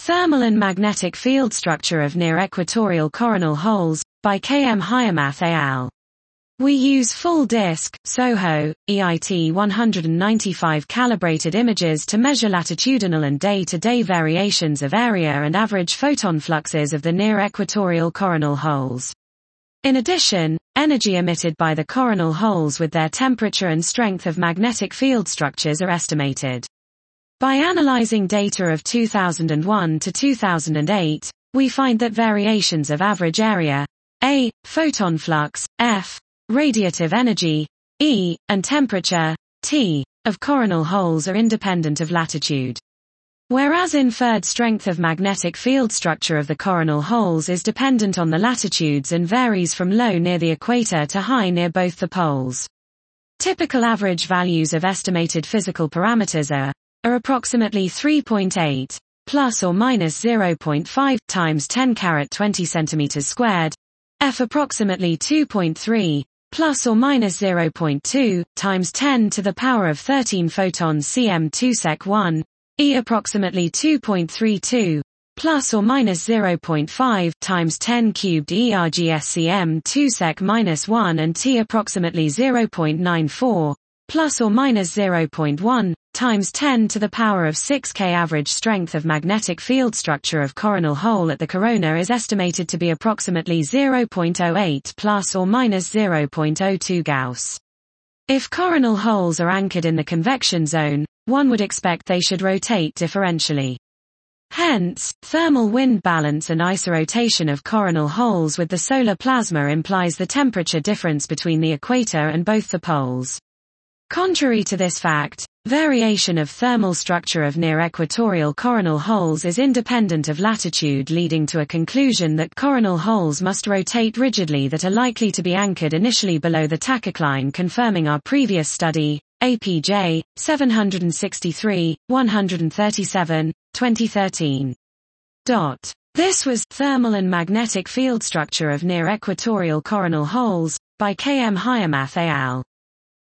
Thermal and magnetic field structure of near-equatorial coronal holes, by K.M. Hyamath al. We use full disk, SOHO, EIT 195 calibrated images to measure latitudinal and day-to-day variations of area and average photon fluxes of the near-equatorial coronal holes. In addition, energy emitted by the coronal holes with their temperature and strength of magnetic field structures are estimated. By analyzing data of 2001 to 2008, we find that variations of average area, A, photon flux, F, radiative energy, E, and temperature, T, of coronal holes are independent of latitude. Whereas inferred strength of magnetic field structure of the coronal holes is dependent on the latitudes and varies from low near the equator to high near both the poles. Typical average values of estimated physical parameters are approximately 3.8 plus or minus 0.5 times 10 carat 20 centimeters squared, F approximately 2.3 plus or minus 0.2 times 10 to the power of 13 photons cm2 sec 1, E approximately 2.32 plus or minus 0.5 times 10 cubed ERGScm2 sec minus 1, and T approximately 0.94 plus or minus 0.1 times 10 to the power of 6 K. Average strength of magnetic field structure of coronal hole at the corona is estimated to be approximately 0.08 plus or minus 0.02 Gauss. If coronal holes are anchored in the convection zone, one would expect they should rotate differentially. Hence, thermal wind balance and isorotation of coronal holes with the solar plasma implies the temperature difference between the equator and both the poles. Contrary to this fact, variation of thermal structure of near-equatorial coronal holes is independent of latitude, leading to a conclusion that coronal holes must rotate rigidly that are likely to be anchored initially below the tachocline, confirming our previous study, APJ, 763, 137, 2013. This was Thermal and Magnetic Field Structure of Near-Equatorial Coronal Holes, by K.M. Hyamath al.